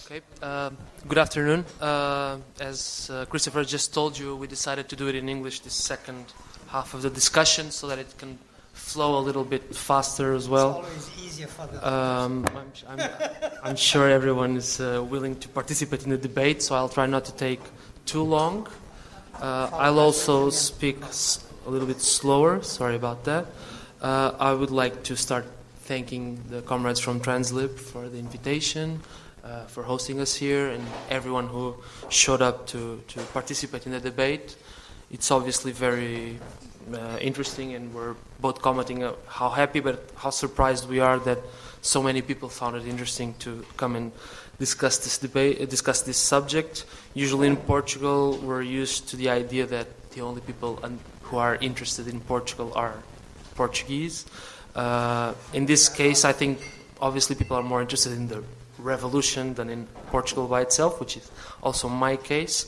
Okay. Good afternoon. As Christopher just told you, we decided to do it in English this second half of the discussion so that it can flow a little bit faster as well. It's always easier for the I'm sure everyone is willing to participate in the debate, so I'll try not to take too long. I'll also speak a little bit slower. Sorry about that. I would like to start thanking the comrades from Translib for the invitation, for hosting us here, and everyone who showed up to participate in the debate. It's obviously very interesting, and we're both commenting how happy but how surprised we are that so many people found it interesting to come and discuss this subject. Usually in Portugal, we're used to the idea that the only people who are interested in Portugal are Portuguese. In this case, I think obviously people are more interested in the revolution than in Portugal by itself, which is also my case.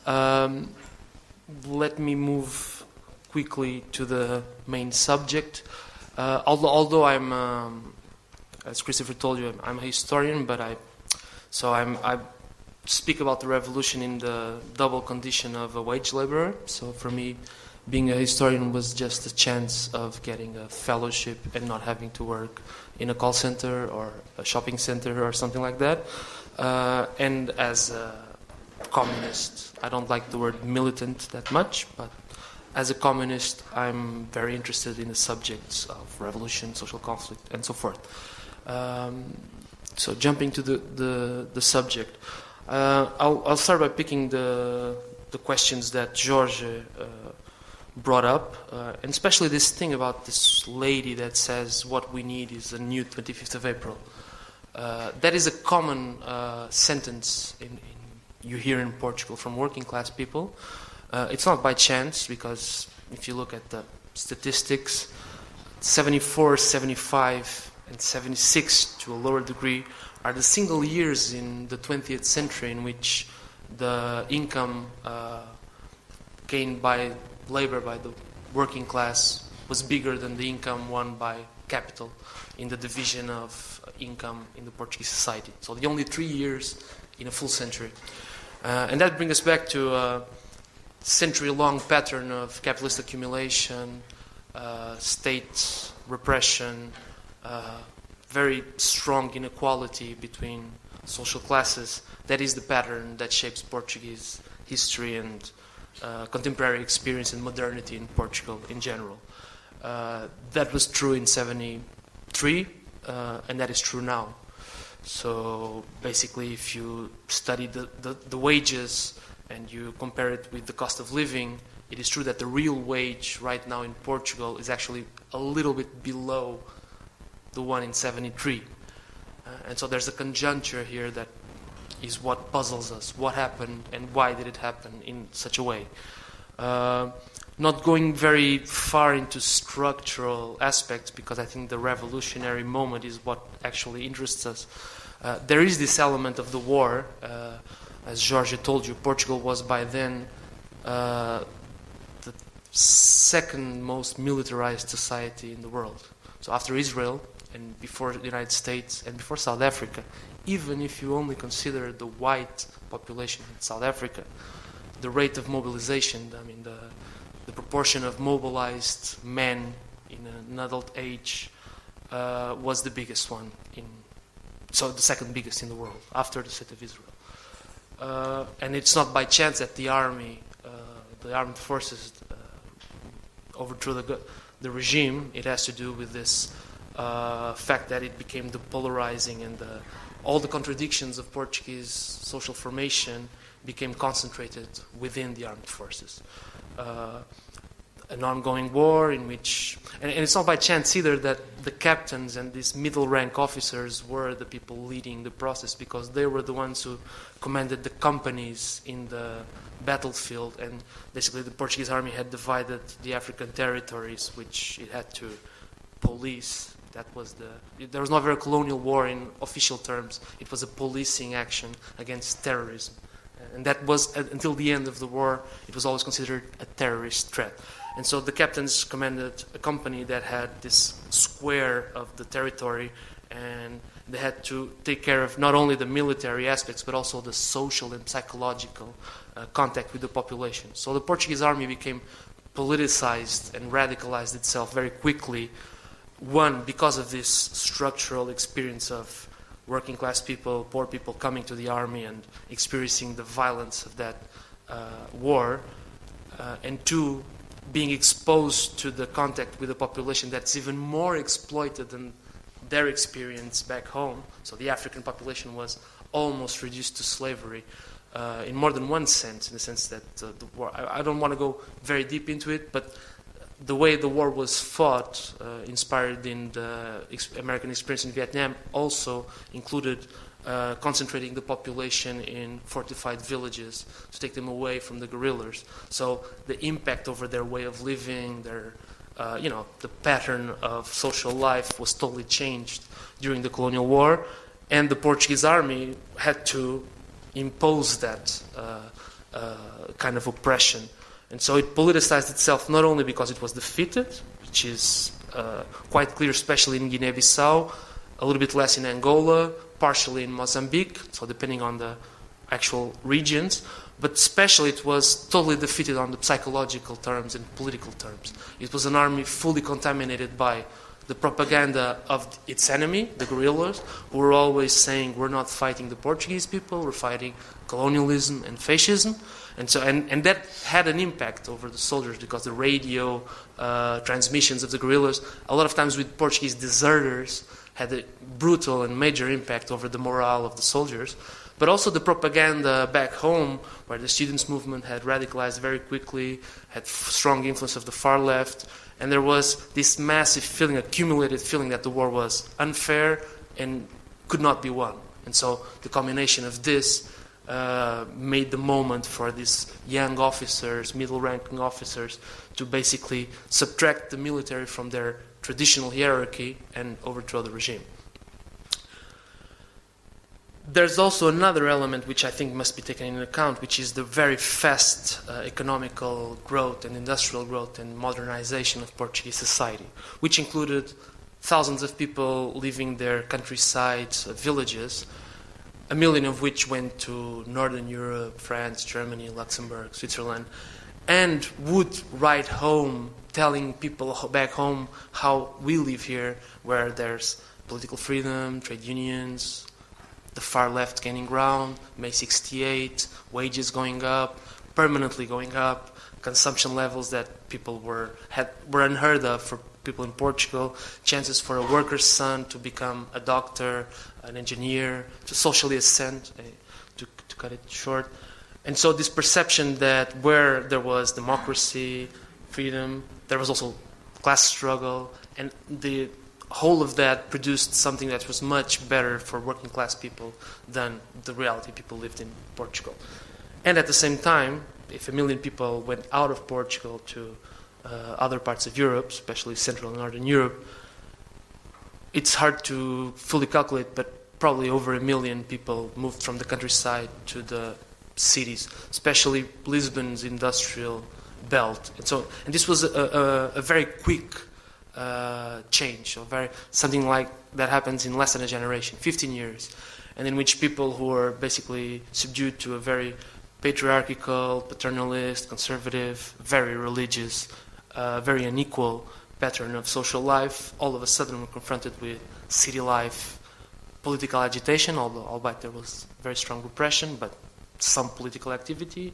Let me move quickly to the main subject. Although I'm, as Christopher told you, I'm a historian, but I speak about the revolution in the double condition of a wage laborer. So for me, being a historian was just a chance of getting a fellowship and not having to work in a call center or a shopping center or something like that. And as a communist, I don't like the word militant that much, but as a communist, I'm very interested in the subjects of revolution, social conflict, and so forth. So jumping to the subject, I'll start by picking the questions that George brought up, and especially this thing about this lady that says what we need is a new 25th of April. That is a common sentence you hear in Portugal from working class people. It's not by chance, because if you look at the statistics, 74, 75, and 76 to a lower degree are the single years in the 20th century in which the income gained by labor by the working class was bigger than the income won by capital in the division of income in the Portuguese society. So the only 3 years in a full century. And that brings us back to a century-long pattern of capitalist accumulation, state repression, very strong inequality between social classes. That is the pattern that shapes Portuguese history and contemporary experience and modernity in Portugal in general. That was true in 73, and that is true now. So basically, if you study the wages and you compare it with the cost of living, it is true that the real wage right now in Portugal is actually a little bit below the one in 73. And so there's a conjuncture here that is what puzzles us. What happened and why did it happen in such a way? Not going very far into structural aspects, because I think the revolutionary moment is what actually interests us. There is this element of the war. As Jorge told you, Portugal was by then the second most militarized society in the world. So after Israel and before the United States and before South Africa, even if you only consider the white population in South Africa, the rate of mobilization, I mean the proportion of mobilized men in an adult age was the biggest one, so the second biggest in the world after the State of Israel. And it's not by chance that the army, the armed forces overthrew the regime. It has to do with this fact that it became depolarizing, and all the contradictions of Portuguese social formation became concentrated within the armed forces. An ongoing war in which, and it's not by chance either that the captains and these middle rank officers were the people leading the process, because they were the ones who commanded the companies in the battlefield, and basically the Portuguese army had divided the African territories which it had to police. There was not a very colonial war in official terms. It was a policing action against terrorism. And that was, until the end of the war, it was always considered a terrorist threat. And so the captains commanded a company that had this square of the territory, and they had to take care of not only the military aspects but also the social and psychological contact with the population. So the Portuguese army became politicized and radicalized itself very quickly. One, because of this structural experience of working class people, poor people coming to the army and experiencing the violence of that war. And two, being exposed to the contact with the population that's even more exploited than their experience back home. So the African population was almost reduced to slavery in more than one sense, in the sense that the war, I don't want to go very deep into it, but the way the war was fought, inspired in the American experience in Vietnam, also included concentrating the population in fortified villages to take them away from the guerrillas. So the impact over their way of living, their, the pattern of social life was totally changed during the colonial war, and the Portuguese army had to impose that kind of oppression. And so it politicized itself not only because it was defeated, which is quite clear, especially in Guinea-Bissau, a little bit less in Angola, partially in Mozambique, so depending on the actual regions, but especially it was totally defeated on the psychological terms and political terms. It was an army fully contaminated by the propaganda of its enemy, the guerrillas, who were always saying, we're not fighting the Portuguese people, we're fighting colonialism and fascism. And that had an impact over the soldiers because the radio transmissions of the guerrillas, a lot of times with Portuguese deserters, had a brutal and major impact over the morale of the soldiers. But also the propaganda back home, where the students' movement had radicalized very quickly, had strong influence of the far left, and there was this massive feeling, accumulated feeling that the war was unfair and could not be won. And so the combination of this made the moment for these young officers, middle-ranking officers, to basically subtract the military from their traditional hierarchy and overthrow the regime. There's also another element which I think must be taken into account, which is the very fast economical growth and industrial growth and modernization of Portuguese society, which included thousands of people leaving their countryside villages, 1 million of which went to Northern Europe, France, Germany, Luxembourg, Switzerland, and would write home telling people back home how we live here, where there's political freedom, trade unions, the far left gaining ground, May 68, wages going up, permanently going up, consumption levels that people were unheard of for people in Portugal, chances for a worker's son to become a doctor, an engineer, to socially ascend, to cut it short. And so this perception that where there was democracy, freedom, there was also class struggle, and the whole of that produced something that was much better for working class people than the reality people lived in Portugal. And at the same time, if 1 million people went out of Portugal to other parts of Europe, especially Central and Northern Europe, it's hard to fully calculate, but probably over 1 million people moved from the countryside to the cities, especially Lisbon's industrial belt. And this was a very quick change, something like that happens in less than a generation, 15 years, and in which people who are basically subdued to a very patriarchal, paternalist, conservative, very religious, very unequal pattern of social life, all of a sudden were confronted with city life, political agitation, albeit there was very strong repression, but some political activity,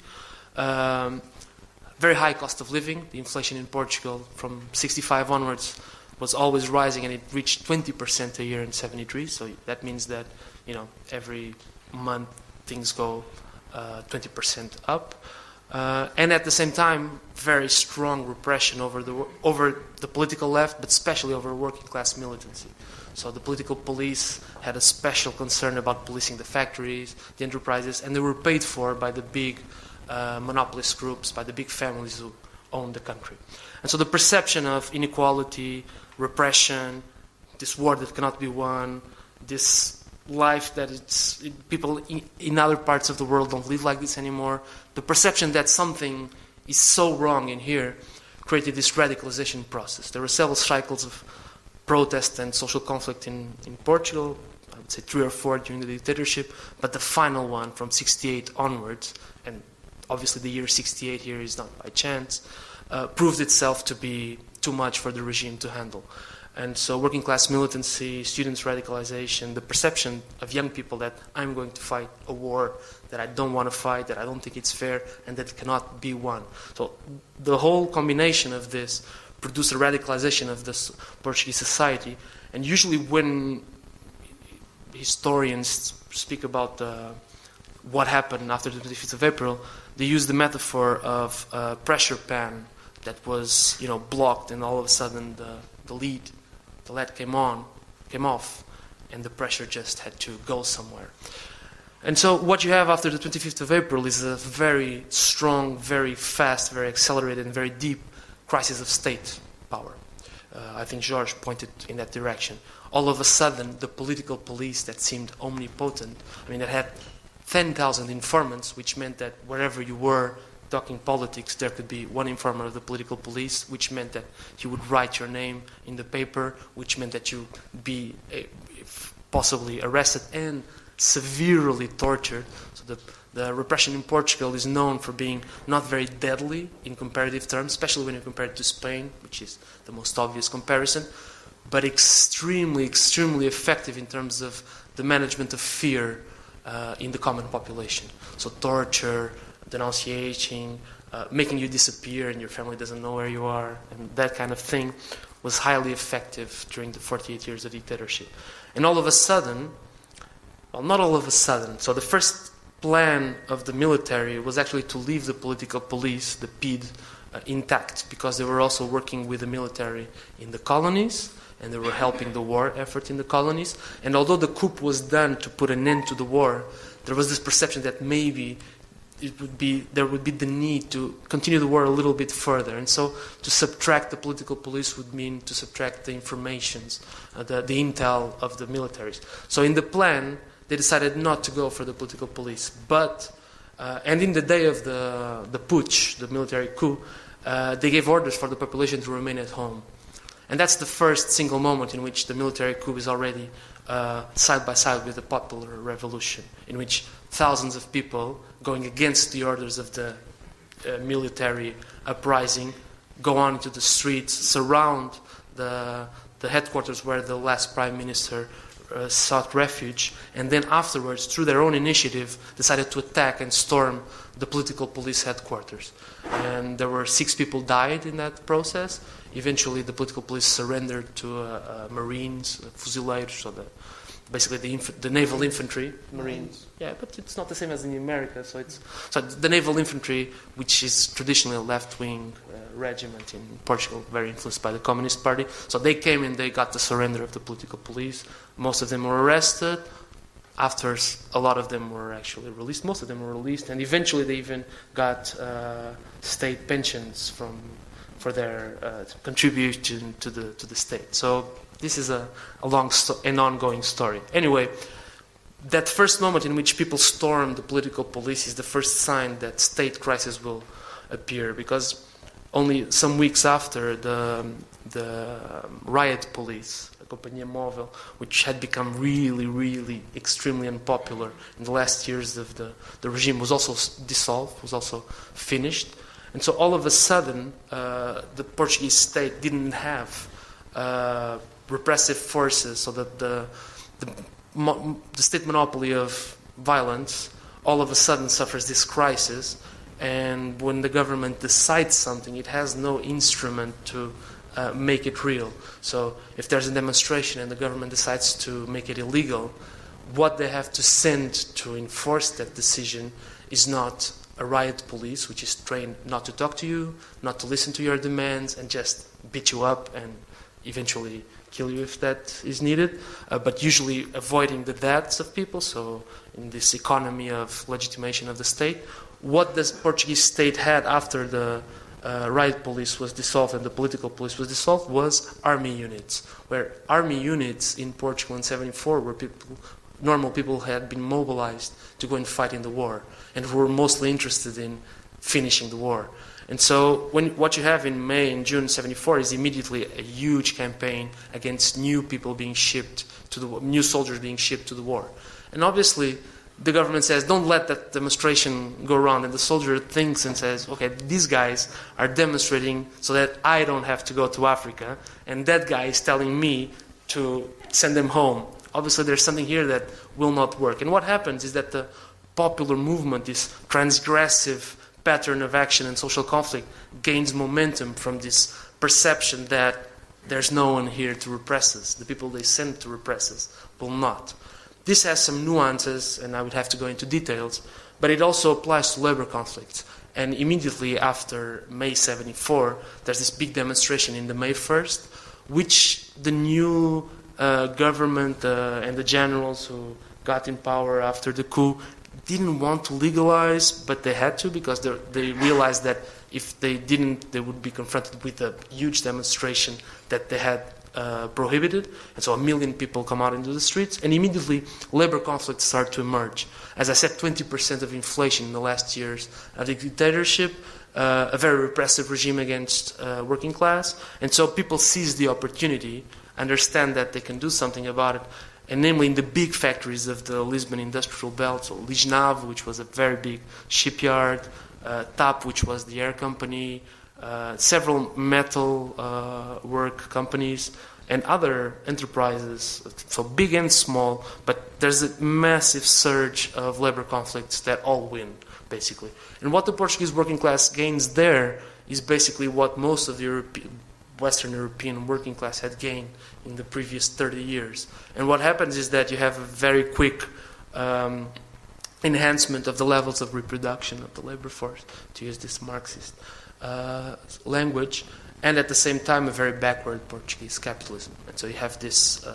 very high cost of living. The inflation in Portugal from 65 onwards was always rising, and it reached 20% a year in 73. So that means that every month things go 20% up, and at the same time, very strong repression over the political left, but especially over working class militancy. So the political police had a special concern about policing the factories, the enterprises, and they were paid for by the big monopolist groups, by the big families who owned the country. And so the perception of inequality, repression, this war that cannot be won, this life that people in other parts of the world don't live like this anymore, the perception that something is so wrong in here created this radicalization process. There were several cycles of protest and social conflict in Portugal. would say 3 or 4 during the dictatorship, but the final one from 68 onwards, and obviously the year 68 here is not by chance, proved itself to be too much for the regime to handle. And so working class militancy, students' radicalization, the perception of young people that I'm going to fight a war that I don't want to fight, that I don't think it's fair, and that cannot be won. So the whole combination of this produced a radicalization of this Portuguese society. And usually when historians speak about what happened after the 25th of April, they use the metaphor of a pressure pan that was, blocked, and all of a sudden the lead came off, and the pressure just had to go somewhere. And so what you have after the 25th of April is a very strong, very fast, very accelerated, and very deep crisis of state power. I think George pointed in that direction. All of a sudden, the political police that seemed omnipotent, that had 10,000 informants, which meant that wherever you were talking politics, there could be one informer of the political police, which meant that he would write your name in the paper, which meant that you be possibly arrested and severely tortured. So the repression in Portugal is known for being not very deadly in comparative terms, especially when you compare it to Spain, which is the most obvious comparison, but extremely, extremely effective in terms of the management of fear in the common population. So torture, denunciating, making you disappear and your family doesn't know where you are, and that kind of thing was highly effective during the 48 years of dictatorship. And all of a sudden, well, not all of a sudden, so the first plan of the military was actually to leave the political police, the PID, intact, because they were also working with the military in the colonies, and they were helping the war effort in the colonies. And although the coup was done to put an end to the war, there was this perception that maybe there would be the need to continue the war a little bit further. And so to subtract the political police would mean to subtract the informations, the intel of the militaries. So in the plan, they decided not to go for the political police. But, and in the day of the putsch, the military coup, they gave orders for the population to remain at home. And that's the first single moment in which the military coup is already side by side with the popular revolution, in which thousands of people going against the orders of the military uprising go on into the streets, surround the headquarters where the last prime minister sought refuge, and then afterwards, through their own initiative, decided to attack and storm the political police headquarters. And there were 6 people died in that process. Eventually, the political police surrendered to Marines, Fuzileiros, so basically the naval infantry, Marines. Yeah, but it's not the same as in America. So the naval infantry, which is traditionally a left-wing regiment in Portugal, very influenced by the Communist Party. So they came and they got the surrender of the political police. Most of them were arrested. After a lot of them were actually released. Most of them were released, and eventually they even got state pensions for their contribution to the state. So this is an ongoing story. Anyway, that first moment in which people storm the political police is the first sign that state crisis will appear, because only some weeks after the riot police, the Companhia Móvel, which had become really, really extremely unpopular in the last years of the regime, was also dissolved, was also finished. And so all of a sudden, the Portuguese state didn't have repressive forces, so that the state monopoly of violence all of a sudden suffers this crisis. And when the government decides something, it has no instrument to make it real. So if there's a demonstration and the government decides to make it illegal, what they have to send to enforce that decision is not a riot police, which is trained not to talk to you, not to listen to your demands, and just beat you up and eventually kill you if that is needed, but usually avoiding the deaths of people. So in this economy of legitimation of the state, what the Portuguese state had after the riot police was dissolved and the political police was dissolved was army units, where army units in Portugal in 1974 were normal people had been mobilized to go and fight in the war, and who were mostly interested in finishing the war. And so what you have in May and June 74 is immediately a huge campaign against new people being shipped to the war, new soldiers being shipped to the war. And obviously, the government says, don't let that demonstration go around. And the soldier thinks and says, okay, these guys are demonstrating so that I don't have to go to Africa. And that guy is telling me to send them home. Obviously, there's something here that will not work. And what happens is that the popular movement, this transgressive pattern of action and social conflict, gains momentum from this perception that there's no one here to repress us. The people they send to repress us will not. This has some nuances, and I would have to go into details, but it also applies to labor conflicts. And immediately after May 74, there's this big demonstration in the May 1st, which the new government and the generals who got in power after the coup didn't want to legalize, but they had to, because they realized that if they didn't, they would be confronted with a huge demonstration that they had prohibited. And so 1 million people come out into the streets, and immediately labor conflicts start to emerge. As I said, 20% of inflation in the last years of the dictatorship, a very repressive regime against working class. And so people seize the opportunity, understand that they can do something about it, and namely in the big factories of the Lisbon industrial belt, so Lisnave, which was a very big shipyard, TAP, which was the air company, several metal work companies, and other enterprises, so big and small, but there's a massive surge of labor conflicts that all win, basically. And what the Portuguese working class gains there is basically what most of the Western European working class had gained in the previous 30 years. And what happens is that you have a very quick enhancement of the levels of reproduction of the labor force, to use this Marxist language, and at the same time a very backward Portuguese capitalism. And so you have this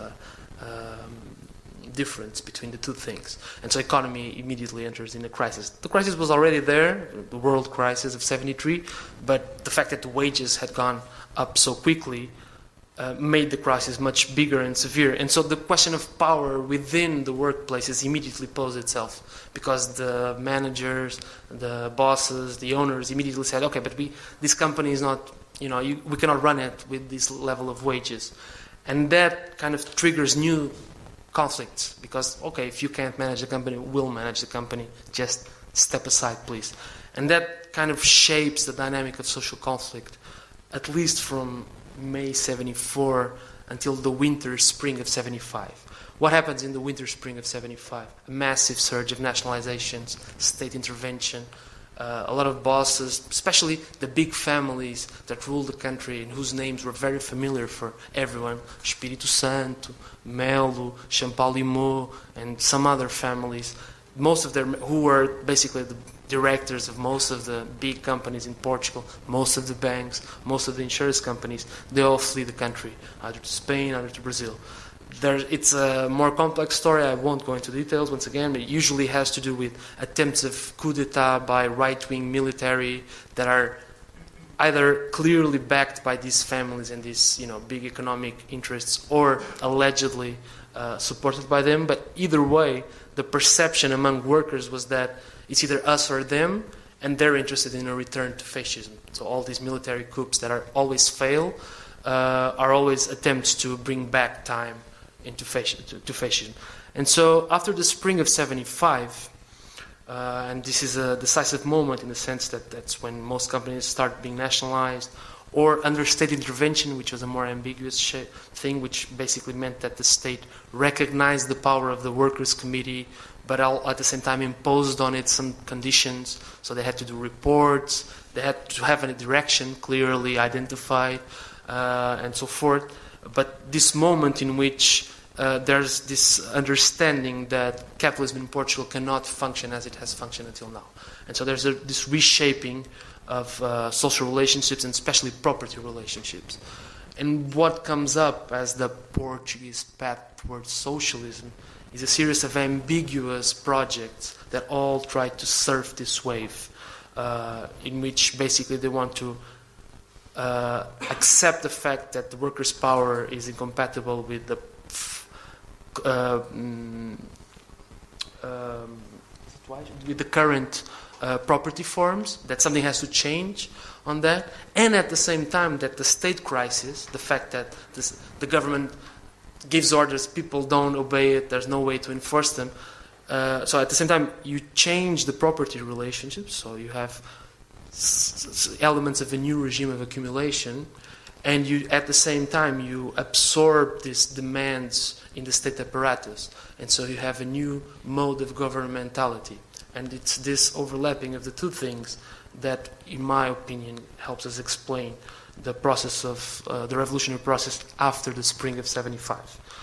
difference between the two things. And so economy immediately enters in a crisis. The crisis was already there, the world crisis of 73, but the fact that the wages had gone up so quickly made the crisis much bigger and severe. And so the question of power within the workplaces immediately posed itself, because the managers, the bosses, the owners immediately said, okay, but this company is not, we cannot run it with this level of wages. And that kind of triggers new conflicts, because, okay, if you can't manage the company, we'll manage the company, just step aside, please. And that kind of shapes the dynamic of social conflict, at least from May 74 until the winter, spring of 75. What happens in the winter, spring of 75? A massive surge of nationalizations, state intervention, a lot of bosses, especially the big families that ruled the country and whose names were very familiar for everyone, Espírito Santo, Melo, Champalimau, and some other families, most of them who were basically the directors of most of the big companies in Portugal, most of the banks, most of the insurance companies, they all flee the country, either to Spain, either to Brazil. It's a more complex story. I won't go into details once again, but it usually has to do with attempts of coup d'etat by right-wing military that are either clearly backed by these families and these big economic interests, or allegedly supported by them. But either way, the perception among workers was that it's either us or them, and they're interested in a return to fascism. So all these military coups that are always fail are always attempts to bring back time into fascism. And so after the spring of 75, and this is a decisive moment in the sense that that's when most companies start being nationalized, or under state intervention, which was a more ambiguous thing, which basically meant that the state recognized the power of the workers' committee, but at the same time imposed on it some conditions. So they had to do reports, they had to have a direction clearly identified, and so forth. But this moment in which there's this understanding that capitalism in Portugal cannot function as it has functioned until now. And so there's this reshaping of social relationships, and especially property relationships. And what comes up as the Portuguese path towards socialism is a series of ambiguous projects that all try to surf this wave, in which basically they want to accept the fact that the workers' power is incompatible with the with the current property forms, that something has to change on that, and at the same time that the state crisis, the fact that the government gives orders, people don't obey it, there's no way to enforce them. So at the same time, you change the property relationships, so you have elements of a new regime of accumulation, and you, at the same time, you absorb these demands in the state apparatus, and so you have a new mode of governmentality. And it's this overlapping of the two things that, in my opinion, helps us explain the process of the revolutionary process after the Spring of '75.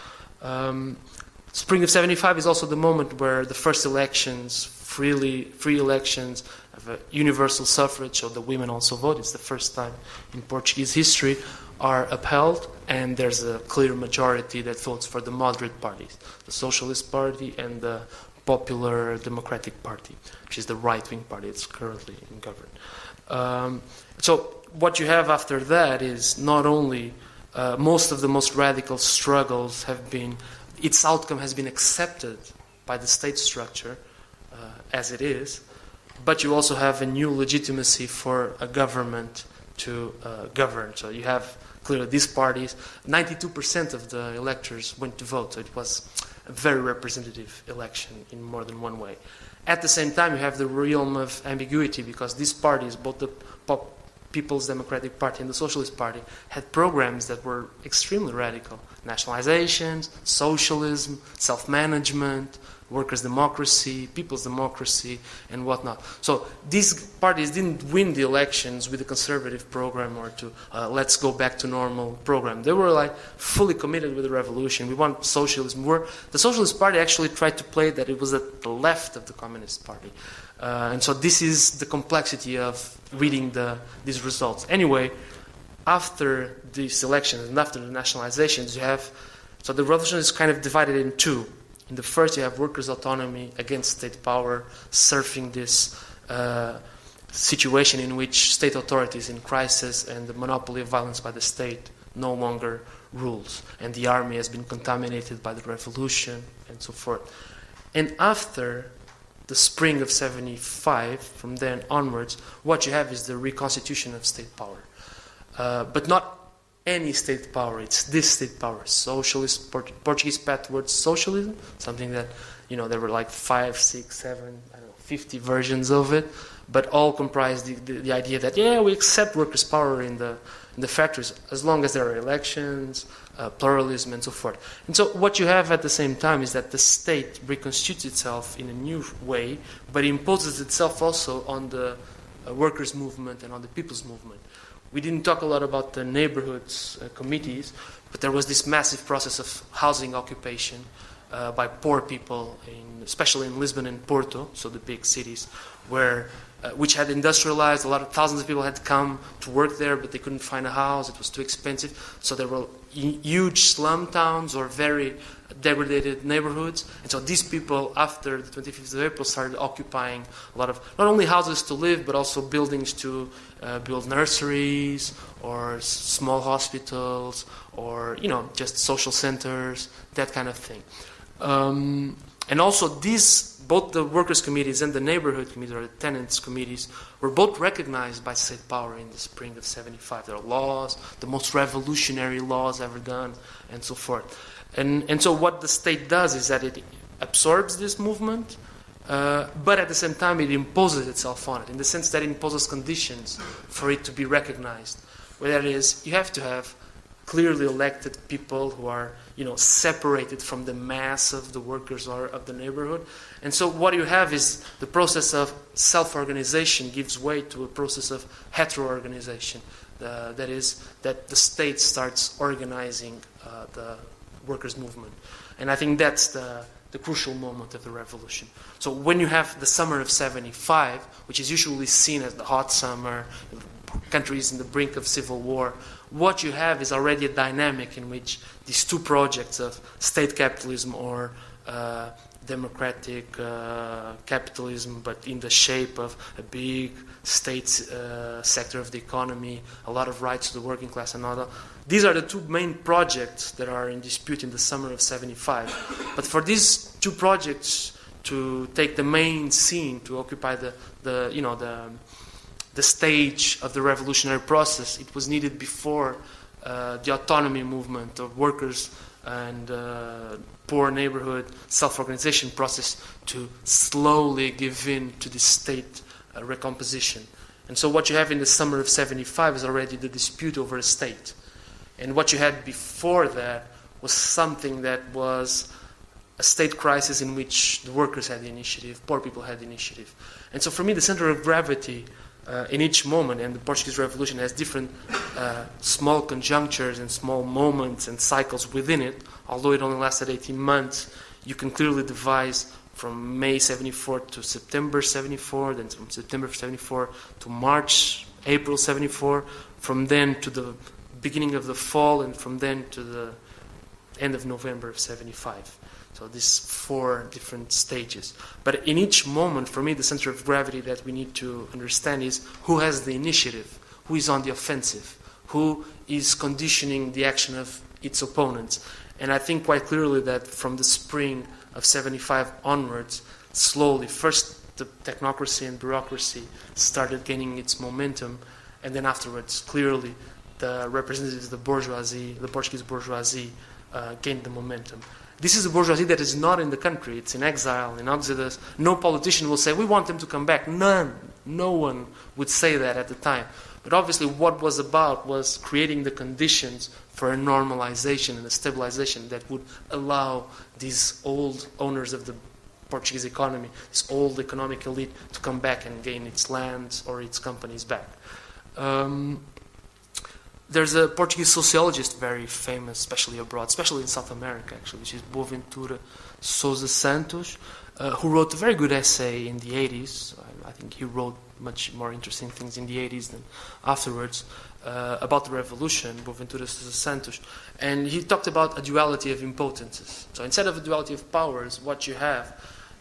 Spring of '75 is also the moment where the first elections, free elections, of a universal suffrage, so the women also vote. It's the first time in Portuguese history, are upheld, and there's a clear majority that votes for the moderate parties, the Socialist Party and the Popular Democratic Party, which is the right-wing party that's currently in government. So what you have after that is not only most of the most radical struggles have been, its outcome has been accepted by the state structure as it is, but you also have a new legitimacy for a government to govern. So you have clearly these parties, 92% of the electors went to vote, so it was a very representative election in more than one way. At the same time, you have the realm of ambiguity, because these parties, both the People's Democratic Party and the Socialist Party, had programs that were extremely radical. Nationalizations, socialism, self-management, workers' democracy, people's democracy, and whatnot. So these parties didn't win the elections with a conservative program or to let's go back to normal program. They were like fully committed with the revolution. We want socialism. The Socialist Party actually tried to play that it was at the left of the Communist Party. And so this is the complexity of reading these results. Anyway, after these elections and after the nationalizations, you have, so the revolution is kind of divided in two. In the first, you have workers' autonomy against state power, surfing this situation in which state authorities in crisis and the monopoly of violence by the state no longer rules, and the army has been contaminated by the revolution and so forth. And after the spring of '75, from then onwards, what you have is the reconstitution of state power. But not any state power, it's this state power, socialist, Portuguese path towards socialism, something that, there were like 5, 6, 7, 50 versions of it, but all comprise the idea that, we accept workers' power in the factories as long as there are elections, pluralism, and so forth. And so what you have at the same time is that the state reconstitutes itself in a new way, but imposes itself also on the workers' movement and on the people's movement. We didn't talk a lot about the neighborhoods committees, but there was this massive process of housing occupation by poor people, especially in Lisbon and Porto, so the big cities, which had industrialized. Thousands of people had come to work there, but they couldn't find a house. It was too expensive. So there were huge slum towns or very degraded neighborhoods. And so these people, after the 25th of April, started occupying a lot of, not only houses to live, but also buildings to build nurseries or small hospitals or, just social centers, that kind of thing. And also both the workers' committees and the neighborhood committees, or the tenants' committees, were both recognized by state power in the spring of '75. There are laws, the most revolutionary laws ever done, and so forth. And so what the state does is that it absorbs this movement, but at the same time it imposes itself on it, in the sense that it imposes conditions for it to be recognized. Where that is, you have to have clearly elected people who are, separated from the mass of the workers or of the neighborhood. And so what you have is the process of self-organization gives way to a process of hetero-organization. That is, that the state starts organizing the workers' movement. And I think that's the crucial moment of the revolution. So when you have the summer of '75, which is usually seen as the hot summer, countries in the brink of civil war, what you have is already a dynamic in which these two projects of state capitalism or democratic capitalism, but in the shape of a big state sector of the economy, a lot of rights to the working class and all that. These are the two main projects that are in dispute in the summer of '75. But for these two projects to take the main scene, to occupy the stage of the revolutionary process. It was needed before the autonomy movement of workers and poor neighborhood self-organization process to slowly give in to the state recomposition. And so what you have in the summer of 75 is already the dispute over a state. And what you had before that was something that was a state crisis in which the workers had the initiative, poor people had the initiative. And so for me, the center of gravity in each moment, and the Portuguese Revolution has different small conjunctures and small moments and cycles within it, although it only lasted 18 months, you can clearly devise from May 74 to September 74, then from September 74 to March, April 74, from then to the beginning of the fall, and from then to the end of November of 75. So these 4 different stages. But in each moment, for me, the center of gravity that we need to understand is who has the initiative, who is on the offensive, who is conditioning the action of its opponents. And I think quite clearly that from the spring of 75 onwards, slowly, first the technocracy and bureaucracy started gaining its momentum, and then afterwards, clearly, the representatives of the bourgeoisie, the Portuguese bourgeoisie, gained the momentum. This is a bourgeoisie that is not in the country. It's in exile, in exodus. No politician will say, we want them to come back. None. No one would say that at the time. But obviously what was about was creating the conditions for a normalization and a stabilization that would allow these old owners of the Portuguese economy, this old economic elite, to come back and gain its lands or its companies back. There's a Portuguese sociologist very famous, especially abroad, especially in South America, actually, which is Boaventura Sousa Santos, who wrote a very good essay in the 80s. I think he wrote much more interesting things in the 80s than afterwards, about the revolution, Boaventura Sousa Santos. And he talked about a duality of impotences. So instead of a duality of powers, what you have,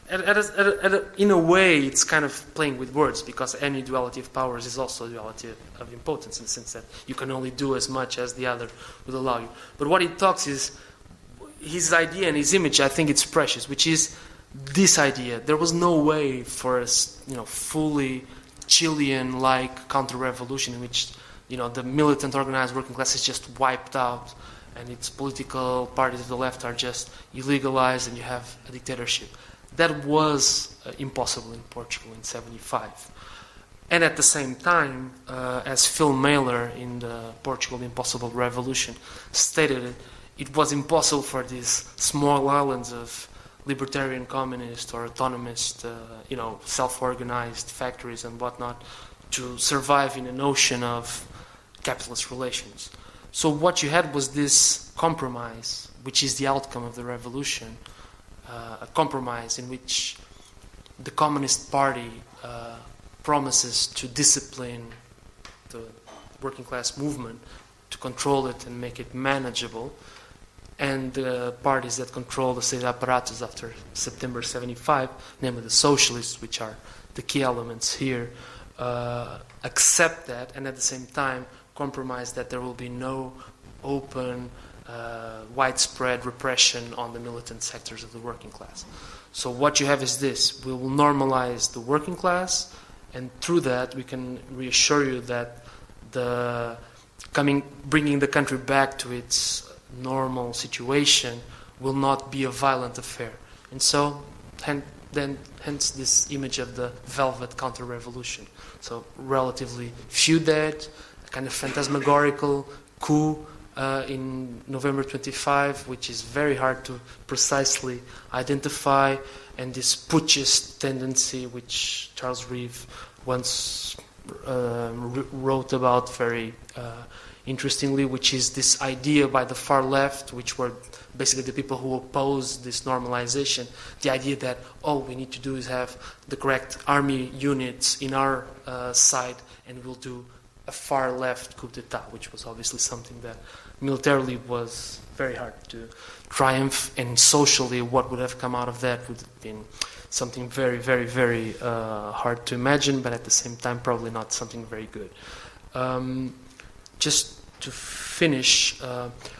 in a way, it's kind of playing with words, because any duality of powers is also a duality of impotence, in the sense that you can only do as much as the other would allow you. But what he talks is, his idea and his image, I think it's precious, which is this idea. There was no way for a fully Chilean-like counter-revolution in which the militant organized working class is just wiped out and its political parties of the left are just illegalized and you have a dictatorship. That was impossible in Portugal in 75. And at the same time, as Phil Mailer in the Portugal Impossible Revolution stated it, it was impossible for these small islands of libertarian communist or autonomist, self-organized factories and whatnot to survive in an ocean of capitalist relations. So what you had was this compromise, which is the outcome of the revolution, a compromise in which the Communist Party promises to discipline the working class movement, to control it and make it manageable, and the parties that control the state apparatus after September 75, namely the socialists, which are the key elements here, accept that, and at the same time compromise that there will be no open, widespread repression on the militant sectors of the working class. So what you have is this: we will normalize the working class, and through that we can reassure you that bringing the country back to its normal situation will not be a violent affair. And so hence this image of the velvet counter-revolution. So relatively few dead, a kind of phantasmagorical coup in November 25, which is very hard to precisely identify, and this putschist tendency, which Charles Reeve once wrote about very interestingly, which is this idea by the far left, which were basically the people who oppose this normalization, the idea that all we need to do is have the correct army units in our side and we'll do a far left coup d'etat, which was obviously something that militarily was very hard to triumph, and socially what would have come out of that would have been something very, very, very hard to imagine, but at the same time probably not something very good. Just to finish,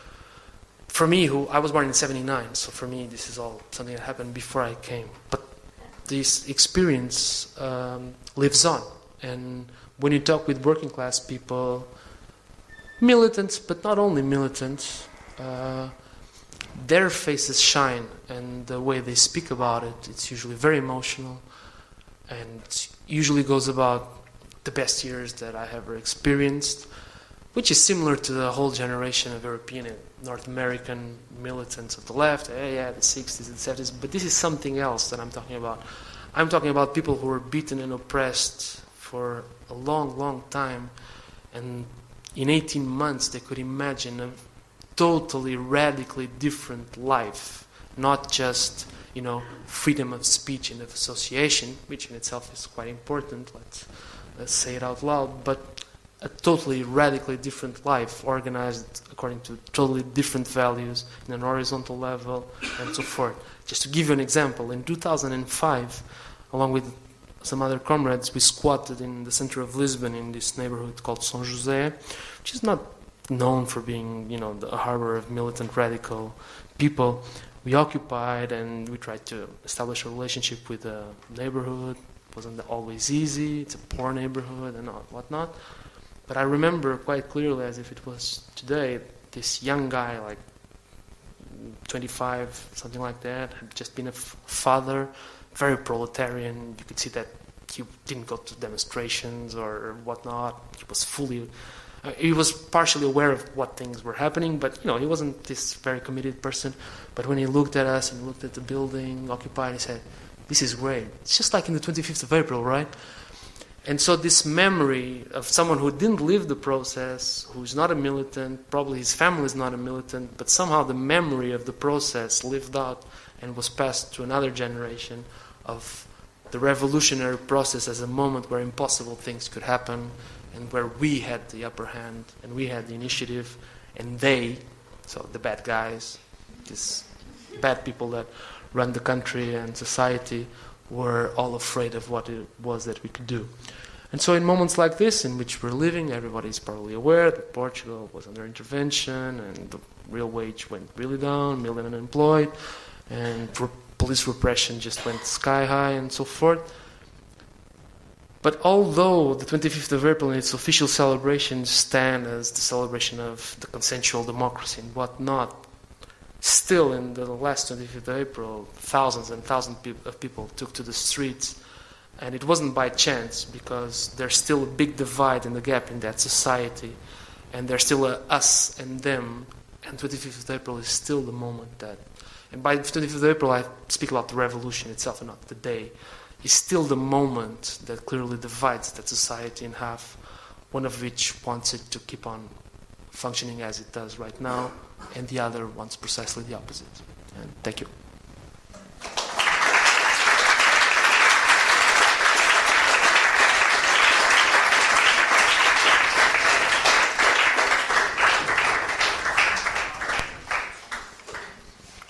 for me, I was born in 79, so for me this is all something that happened before I came. But this experience lives on. And when you talk with working class people, militants, but not only militants, their faces shine, and the way they speak about it, it's usually very emotional, and usually goes about the best years that I ever experienced, which is similar to the whole generation of European and North American militants of the left. Yeah, the 60s and 70s, but this is something else that I'm talking about. I'm talking about people who were beaten and oppressed for a long, long time, and in 18 months they could imagine a totally radically different life, not just, freedom of speech and of association, which in itself is quite important, let's say it out loud, but a totally radically different life, organized according to totally different values in an horizontal level, and so forth. Just to give you an example, in 2005, along with some other comrades, we squatted in the center of Lisbon in this neighborhood called São José, which is not known for being, the harbor of militant radical people. We occupied and we tried to establish a relationship with the neighborhood. It wasn't always easy. It's a poor neighborhood and whatnot. But I remember quite clearly, as if it was today, this young guy, like 25, something like that, had just been a father, very proletarian. You could see that he didn't go to demonstrations or whatnot. He was partially aware of what things were happening, but he wasn't this very committed person. But when he looked at us and looked at the building occupied, he said, "This is great. It's just like in the 25th of April, right?" And so this memory of someone who didn't live the process, who's not a militant, probably his family is not a militant, but somehow the memory of the process lived out and was passed to another generation of the revolutionary process as a moment where impossible things could happen, and where we had the upper hand, and we had the initiative, and they, so the bad guys, these bad people that run the country and society, were all afraid of what it was that we could do. And so in moments like this, in which we're living, everybody's probably aware that Portugal was under intervention, and the real wage went really down, million unemployed, and police repression just went sky high, and so forth. But although the 25th of April and its official celebrations stand as the celebration of the consensual democracy and whatnot, still in the last 25th of April, thousands and thousands of people took to the streets. And it wasn't by chance, because there's still a big divide and a gap in that society. And there's still a us and them. And 25th of April is still the moment that... And by 25th of April, I speak about the revolution itself and not the day. Is still the moment that clearly divides that society in half, one of which wants it to keep on functioning as it does right now, and the other wants precisely the opposite. And thank you.